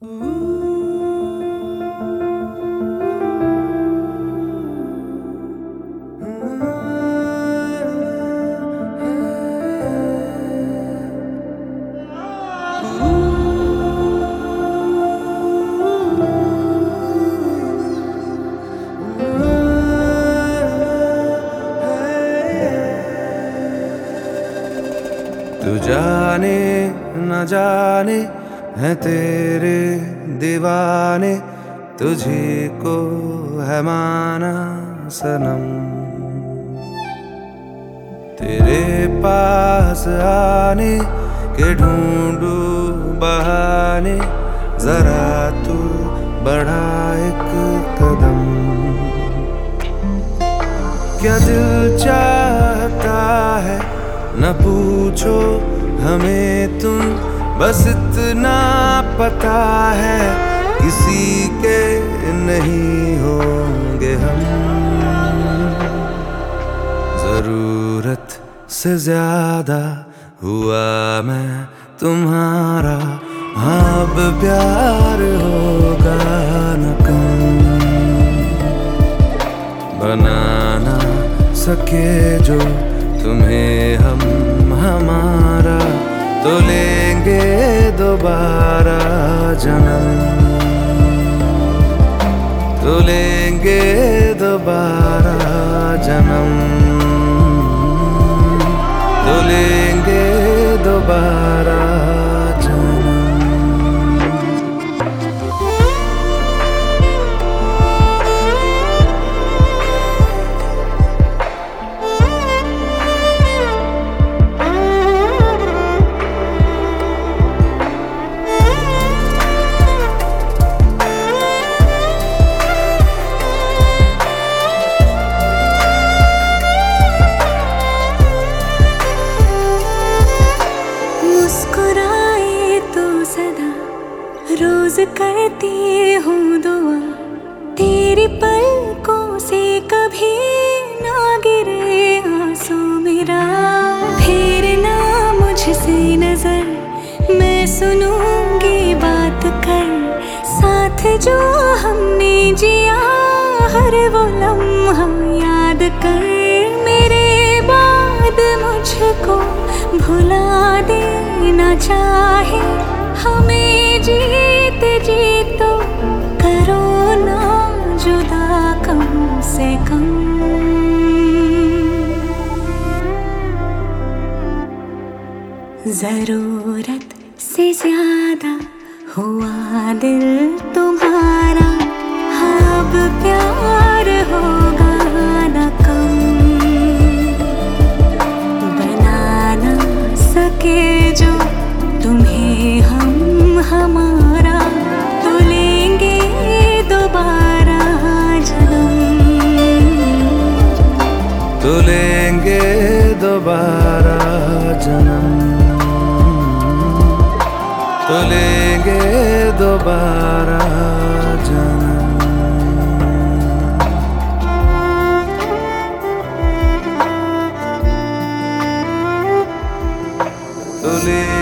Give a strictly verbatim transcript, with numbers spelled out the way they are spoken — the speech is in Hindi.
तू जाने न जाने है तेरे दीवाने, तुझे को है माना सनम। तेरे पास आने के ढूंढू बहाने, जरा तू बढ़ा एक कदम। क्या दिल चाहता है न पूछो हमें तुम, बस इतना पता है किसी के नहीं होंगे हम। जरूरत से ज्यादा हुआ मैं तुम्हारा, अब प्यार होगा न कम। बनाना सके जो तुम्हें हम हमारा, तो लेंगे दोबारा जन्म, तो लेंगे दोबारा जन्म, तो लेंगे दोबारा जन्म। रोज करती हूँ दुआ, तेरी पलकों से कभी ना गिरे आंसू मेरा। फिर ना मुझसे नजर, मैं सुनूंगी बात कर, साथ जो हमने जिया हर वो लम्हा याद कर। मेरे बाद मुझको भुला देना चाहे, हमें जीत जी तो करो ना जुदा कम से कम। जरूरत से ज्यादा हुआ दिल तुम्हारा, अब प्यार होगा न कम। बना ना सके जो तुम्हें हम हमारा, तो लेंगे दोबारा जन्म, तो लेंगे दोबारा जन्म, तो लेंगे दोबारा जन्म, तो लेंगे